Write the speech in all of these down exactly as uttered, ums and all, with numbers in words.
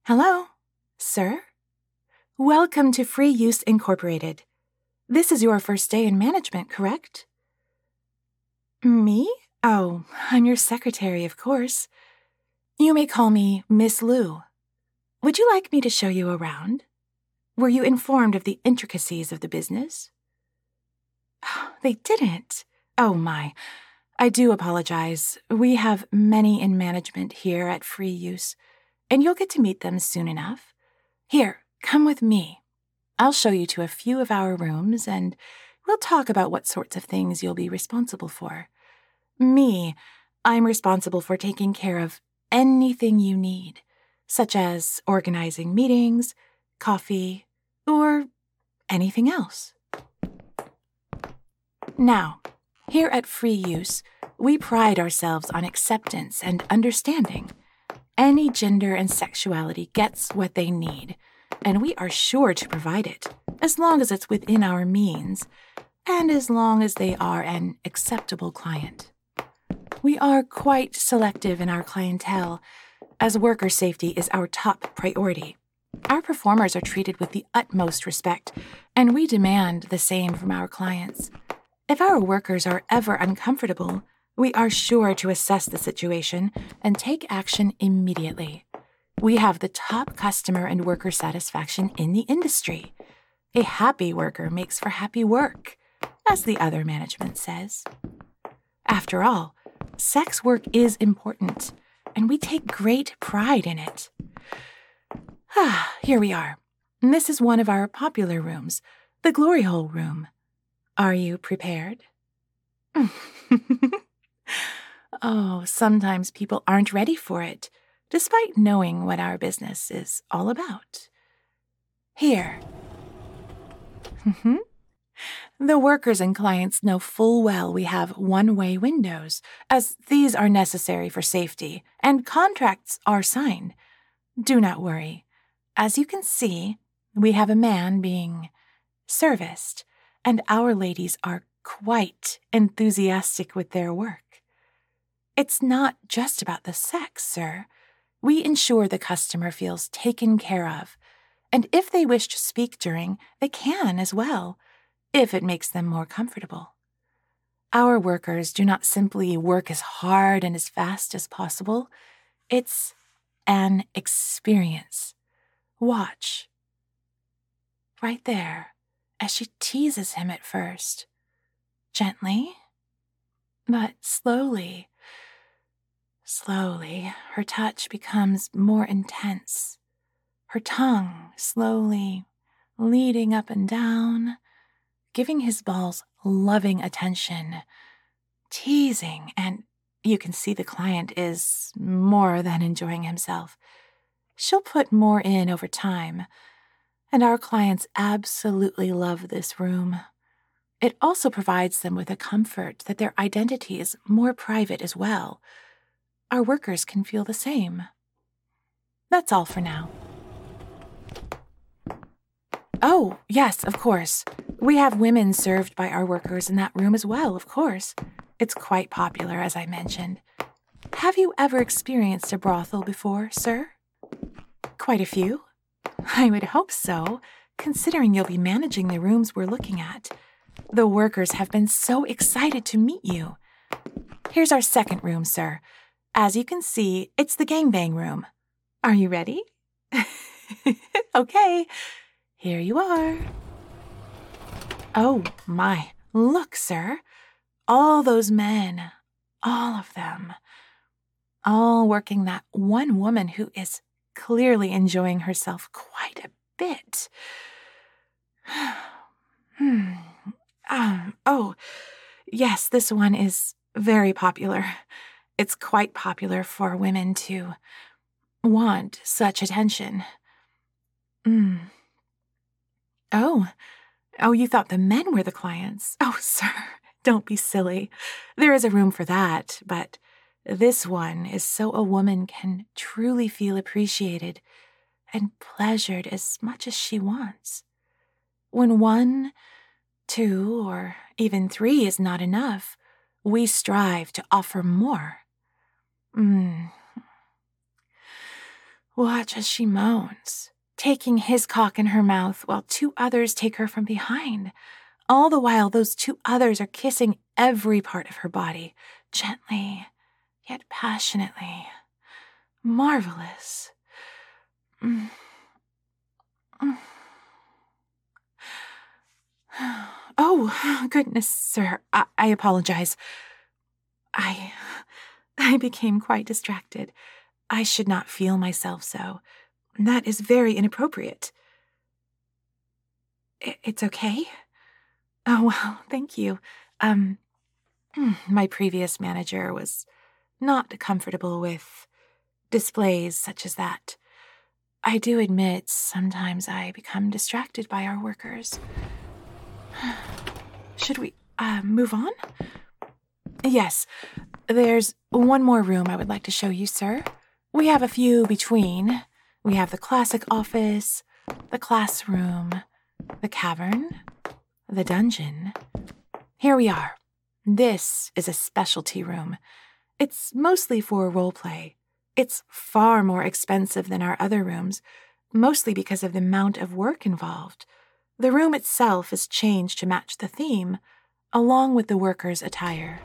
Hello, sir. Welcome to Free Use Incorporated. This is your first day in management, correct? Me? Oh, I'm your secretary, of course. You may call me Miss Lou. Would you like me to show you around? Were you informed of the intricacies of the business? They didn't. Oh, my. I do apologize. We have many in management here at Free Use, and you'll get to meet them soon enough. Here, come with me. I'll show you to a few of our rooms, and we'll talk about what sorts of things you'll be responsible for. Me, I'm responsible for taking care of anything you need, such as organizing meetings, coffee, or anything else. Now, here at Free Use, we pride ourselves on acceptance and understanding. Any gender and sexuality gets what they need, and we are sure to provide it, as long as it's within our means, and as long as they are an acceptable client. We are quite selective in our clientele, as worker safety is our top priority. Our performers are treated with the utmost respect, and we demand the same from our clients. If our workers are ever uncomfortable, we are sure to assess the situation and take action immediately. We have the top customer and worker satisfaction in the industry. A happy worker makes for happy work, as the other management says. After all, sex work is important, and we take great pride in it. Ah, here we are. This is one of our popular rooms, the Glory Hole Room. Are you prepared? Oh, sometimes people aren't ready for it, despite knowing what our business is all about. Here. The workers and clients know full well we have one-way windows, as these are necessary for safety, and contracts are signed. Do not worry. As you can see, we have a man being serviced, and our ladies are quite enthusiastic with their work. It's not just about the sex, sir. We ensure the customer feels taken care of, and if they wish to speak during, they can as well, if it makes them more comfortable. Our workers do not simply work as hard and as fast as possible. It's an experience. Watch. Right there, as she teases him at first. Gently, but slowly. Slowly, her touch becomes more intense. Her tongue slowly leading up and down, giving his balls loving attention, teasing, and you can see the client is more than enjoying himself. She'll put more in over time, and our clients absolutely love this room. It also provides them with a comfort that their identity is more private as well. Our workers can feel the same. That's all for now. Oh, yes, of course. We have women served by our workers in that room as well, of course. It's quite popular, as I mentioned. Have you ever experienced a brothel before, sir? Quite a few. I would hope so, considering you'll be managing the rooms we're looking at. The workers have been so excited to meet you. Here's our second room, sir. As you can see, it's the gangbang room. Are you ready? Okay, here you are. Oh, my. Look, sir. All those men, all of them, all working that one woman who is clearly enjoying herself quite a bit. hmm. Um, oh, yes, this one is very popular. It's quite popular for women to want such attention. Mm. Oh, oh, you thought the men were the clients. Oh, sir, don't be silly. There is a room for that, but this one is so a woman can truly feel appreciated and pleasured as much as she wants. When one, two, or even three is not enough, we strive to offer more. Mm. Watch as she moans, taking his cock in her mouth while two others take her from behind. All the while, those two others are kissing every part of her body, gently, yet passionately. Marvelous. Mm. Mm. Oh, goodness, sir, I, I apologize. I... I became quite distracted. I should not feel myself so. That is very inappropriate. I- it's okay? Oh, well, thank you. Um, my previous manager was not comfortable with displays such as that. I do admit sometimes I become distracted by our workers. Should we, uh, move on? Yes, there's one more room I would like to show you, sir. We have a few between. We have the classic office, the classroom, the cavern, the dungeon. Here we are. This is a specialty room. It's mostly for roleplay. It's far more expensive than our other rooms, mostly because of the amount of work involved. The room itself is changed to match the theme, along with the workers' attire.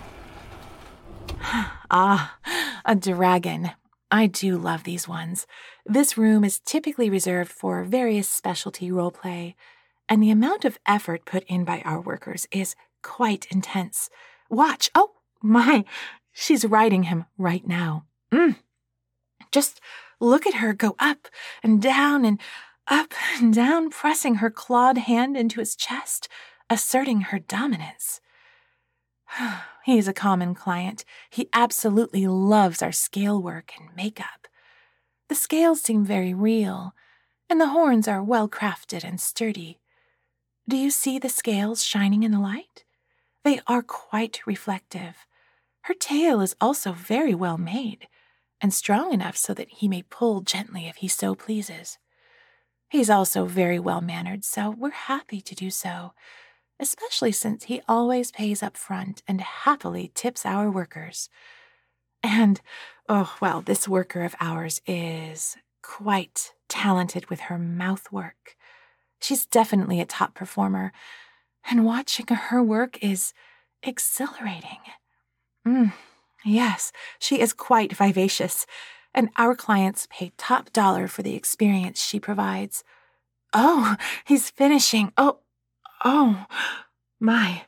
Ah, a dragon. I do love these ones. This room is typically reserved for various specialty roleplay, and the amount of effort put in by our workers is quite intense. Watch. Oh, my. She's riding him right now. Mm. Just look at her go up and down and up and down, pressing her clawed hand into his chest, asserting her dominance. He is a common client. He absolutely loves our scale work and makeup. The scales seem very real, and the horns are well crafted and sturdy. Do you see the scales shining in the light? They are quite reflective. Her tail is also very well made, and strong enough so that he may pull gently if he so pleases. He's also very well-mannered, so we're happy to do so, especially since he always pays up front and happily tips our workers. And, oh, well, this worker of ours is quite talented with her mouth work. She's definitely a top performer, and watching her work is exhilarating. Mm, yes, she is quite vivacious, and our clients pay top dollar for the experience she provides. Oh, he's finishing. Oh, oh, my.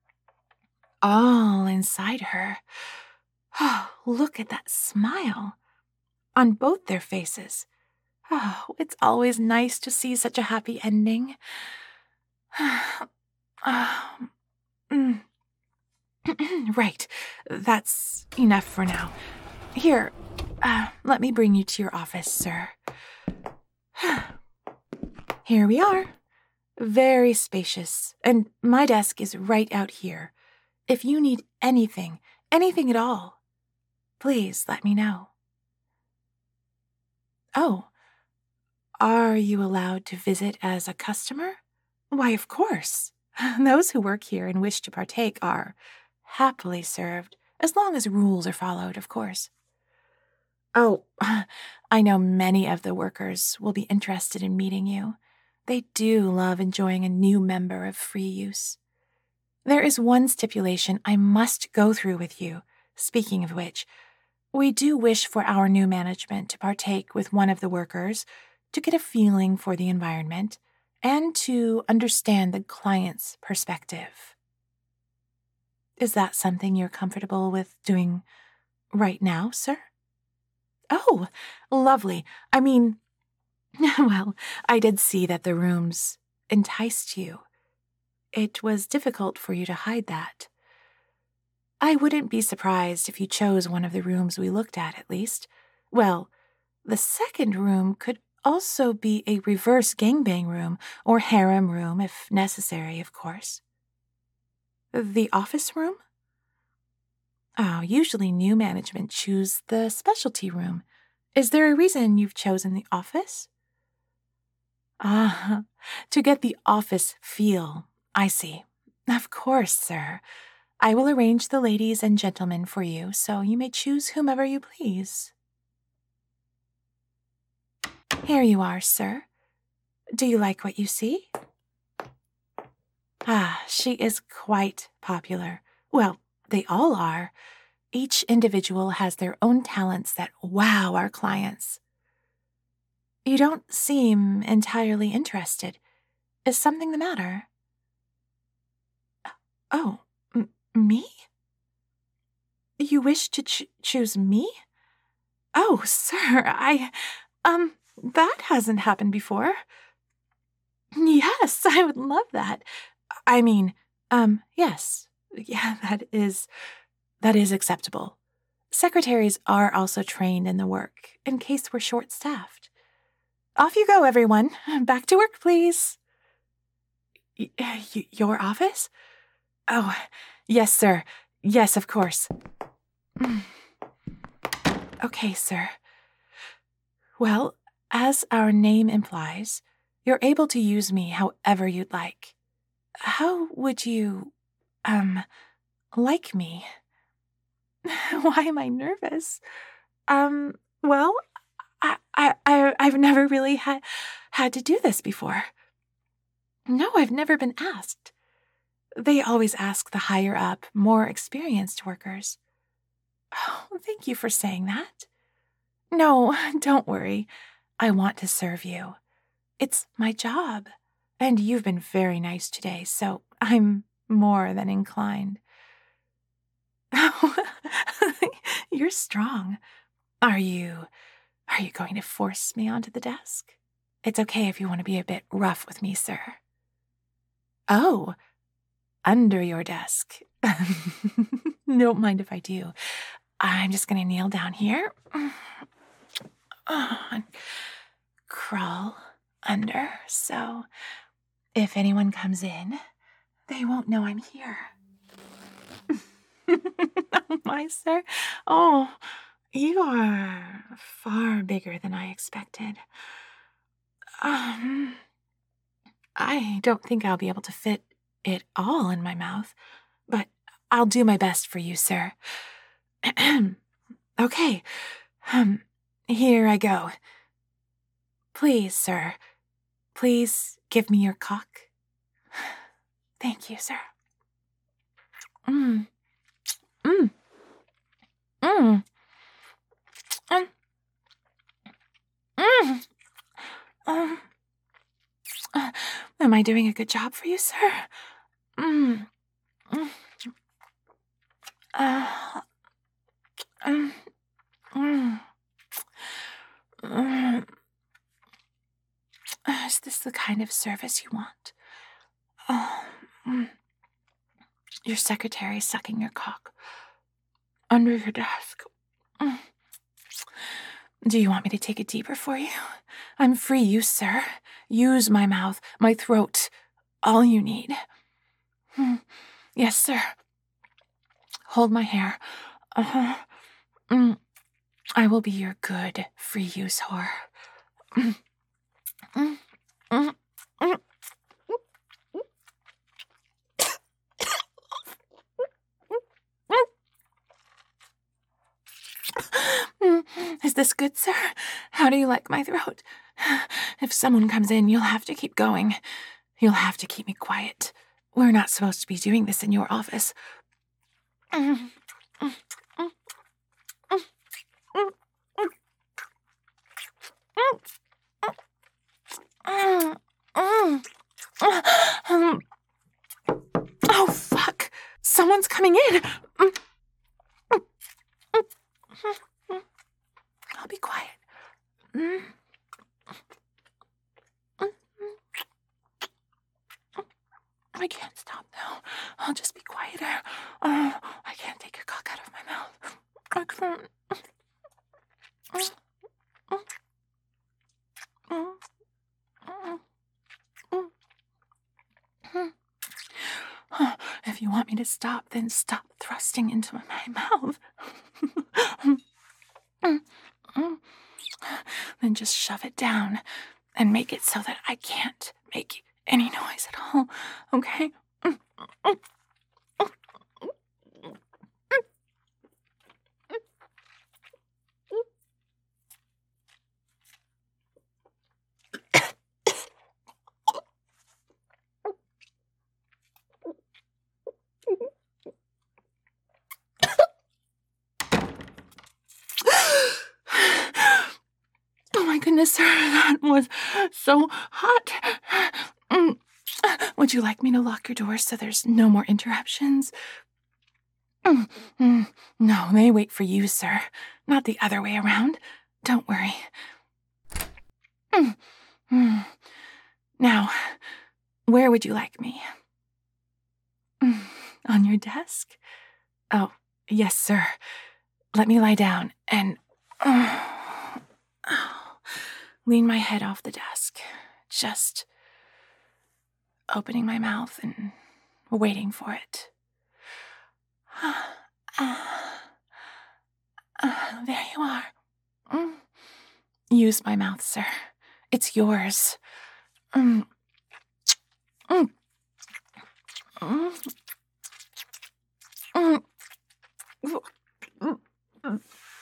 All inside her. Oh, look at that smile on both their faces. Oh, it's always nice to see such a happy ending. Oh, mm. Right, that's enough for now. Here, uh, let me bring you to your office, sir. Here we are. Very spacious, and my desk is right out here. If you need anything, anything at all, please let me know. Oh, are you allowed to visit as a customer? Why, of course. Those who work here and wish to partake are happily served, as long as rules are followed, of course. Oh, I know many of the workers will be interested in meeting you. They do love enjoying a new member of Free Use. There is one stipulation I must go through with you. Speaking of which, we do wish for our new management to partake with one of the workers to get a feeling for the environment and to understand the client's perspective. Is that something you're comfortable with doing right now, sir? Oh, lovely. I mean, well, I did see that the rooms enticed you. It was difficult for you to hide that. I wouldn't be surprised if you chose one of the rooms we looked at, at least. Well, the second room could also be a reverse gangbang room or harem room, if necessary, of course. The office room? Oh, usually new management choose the specialty room. Is there a reason you've chosen the office? Ah, to get the office feel. I see. Of course, sir. I will arrange the ladies and gentlemen for you, so you may choose whomever you please. Here you are, sir. Do you like what you see? Ah, she is quite popular. Well, they all are. Each individual has their own talents that wow our clients. You don't seem entirely interested. Is something the matter? Oh, m- me? You wish to ch- choose me? Oh, sir, I, um, that hasn't happened before. Yes, I would love that. I mean, um, yes. Yeah, that is, that is acceptable. Secretaries are also trained in the work, in case we're short-staffed. Off you go, everyone. Back to work, please. Y- y- your office? Oh, yes, sir. Yes, of course. Okay, sir. Well, as our name implies, you're able to use me however you'd like. How would you, um, like me? Why am I nervous? Um, well, I, I, I, I've never really had, had to do this before. No, I've never been asked. They always ask the higher up, more experienced workers. Oh, thank you for saying that. No, don't worry. I want to serve you. It's my job. And you've been very nice today, so I'm more than inclined. You're strong. Are you, are you going to force me onto the desk? It's okay if you want to be a bit rough with me, sir. Oh, under your desk. Don't mind if I do. I'm just going to kneel down here. Oh, and crawl under, so if anyone comes in, they won't know I'm here. Oh, my sir. Oh, you are far bigger than I expected. Um, I don't think I'll be able to fit it all in my mouth, but I'll do my best for you, sir. Okay, um, here I go. Please, sir, please give me your cock. Thank you, sir. Mm. Mm. Mm. Mm. Mm. Um, uh, am I doing a good job for you, sir? Mm. Mm. Uh, um, mm. Mm. Is this the kind of service you want? Oh, mm. Your secretary sucking your cock under your desk. Mm. Do you want me to take it deeper for you? I'm free use, sir. Use my mouth, my throat, all you need. Mm. Yes, sir. Hold my hair. Uh-huh. Mm. I will be your good free use whore. Mm. Mm. Mm. Mm. Is this good, sir? How do you like my throat? If someone comes in, you'll have to keep going. You'll have to keep me quiet. We're not supposed to be doing this in your office. Oh, fuck! Someone's coming in! I'll be quiet. I can't stop now. I'll just be quieter. Oh, I can't take your cock out of my mouth. I can't. If you want me to stop, then stop thrusting into my mouth. Then just shove it down and make it so that I can't make any noise at all, okay? goodness, sir, that was so hot. Mm. Would you like me to lock your doors so there's no more interruptions? Mm. Mm. No, they wait for you, sir, not the other way around. Don't worry. Mm. Mm. Now, where would you like me? Mm. On your desk? Oh, yes, sir. Let me lie down and uh, oh, lean my head off the desk. Just opening my mouth and waiting for it. Uh, uh, there you are. Mm. Use my mouth, sir. It's yours. Mm. Mm. Mm. Mm. Mm.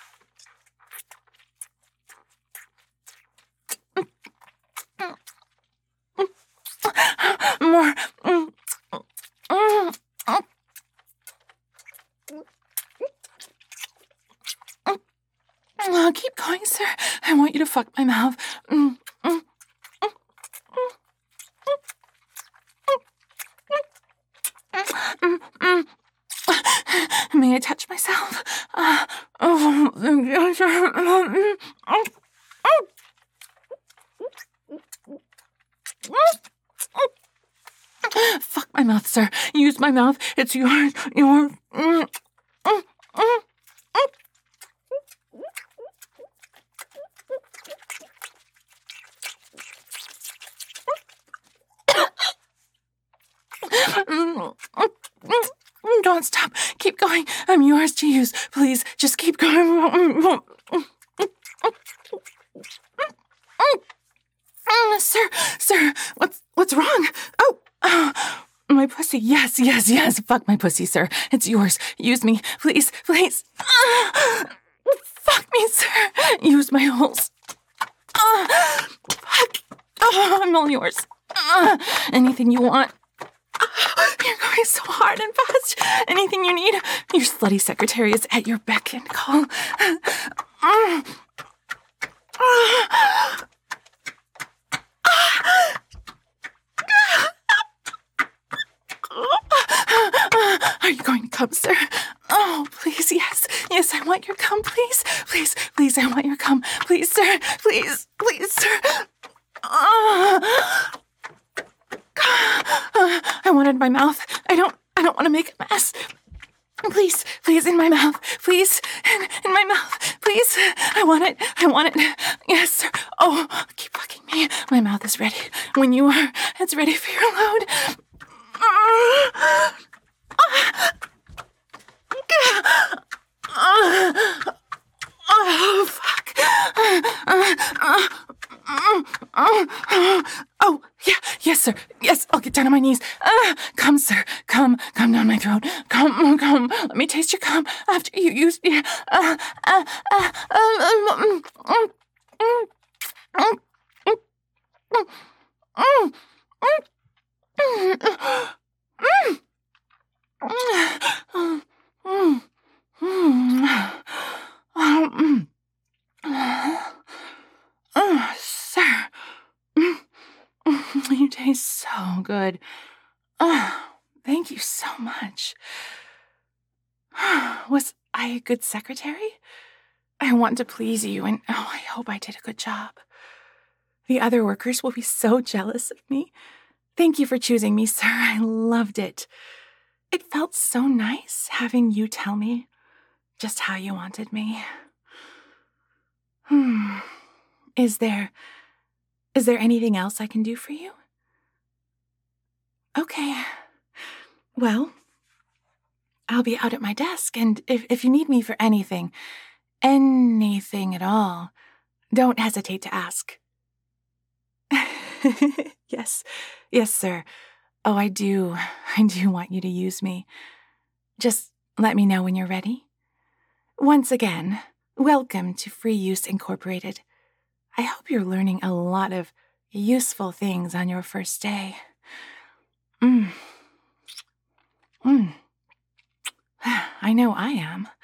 More. Mm. Mm. Oh, keep going, sir. I want you to fuck my mouth. Mm. Mm. Mm. Mm. May I touch myself? Uh, oh, fuck my mouth, sir. Use my mouth. It's yours. Yours. Mm. Mm. Mm. Don't stop. Keep going. I'm yours to use. Please, just keep going. Sir, sir, what's what's wrong? Oh, oh, my pussy. Yes, yes, yes. Fuck my pussy, sir. It's yours. Use me, please, please. Uh, fuck me, sir. Use my holes. Uh, fuck. Oh, I'm all yours. Uh, anything you want. You're going so hard and fast. Anything you need, your slutty secretary is at your beck and call. Uh, uh, Are you going to come, sir? Oh, please, yes. Yes, I want your cum, please. Please, please, I want your cum. Please, sir. Please, please, sir. Uh, I want it in my mouth. I don't, I don't want to make a mess. Please, please, in my mouth. Please, in, in my mouth. Please, I want it. I want it. Yes, sir. Oh, keep fucking me. My mouth is ready. When you are, it's ready for your load. Oh, fuck. Oh, yeah, yes, sir. Yes, I'll get down on my knees. Uh, come, sir. Come, come down my throat. Come, come. Let me taste your cum after you use me. Uh, uh, uh, um, um, um, um, um, Oh, sir. You taste so good. Oh, thank you so much. Was I a good secretary? I want to please you, and oh, I hope I did a good job. The other workers will be so jealous of me. Thank you for choosing me, sir. I loved it. It felt so nice having you tell me just how you wanted me. Hmm. Is there... Is there anything else I can do for you? Okay. Well, I'll be out at my desk, and if, if you need me for anything, anything at all, don't hesitate to ask. Yes, yes, sir. Oh, I do. I do want you to use me. Just let me know when you're ready. Once again, welcome to Free Use Incorporated. I hope you're learning a lot of useful things on your first day. Mm. Mm. I know I am.